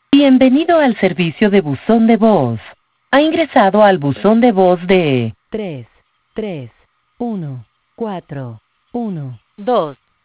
Bienvenido al servicio de buzón de voz. Ha ingresado al buzón de voz de 3, 3, 1, 4, 1, 2.